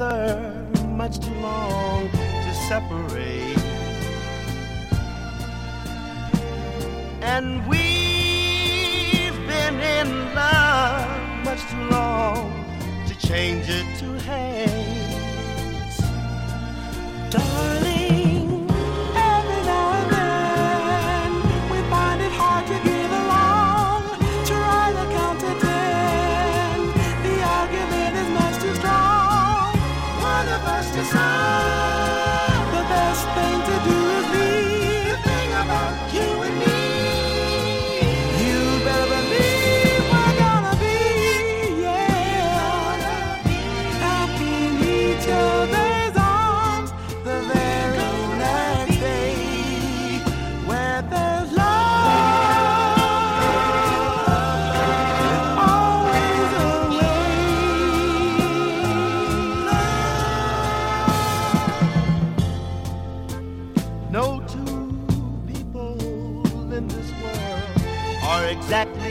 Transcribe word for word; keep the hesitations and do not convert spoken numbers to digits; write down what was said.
were much too long to separate. And we've been in love much too long to change it to hate. Darling, every now and then we find it hard to get along. Try to count to ten, the argument is much too strong. One of us decides the best thing to do is leave. The thing about you and me, you better believe we're gonna be, yeah, happy in each other's arms the very next day, where there's love, always a way. No two people in this world are exactly